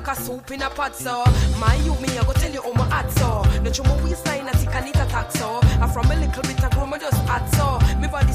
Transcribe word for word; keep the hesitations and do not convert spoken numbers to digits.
a soup in a pot, so. My you, me, I go tell you how my hot, so. No chum, we sign a tick and it attack, so. I from a little bit of groom, I just hot, so. Me body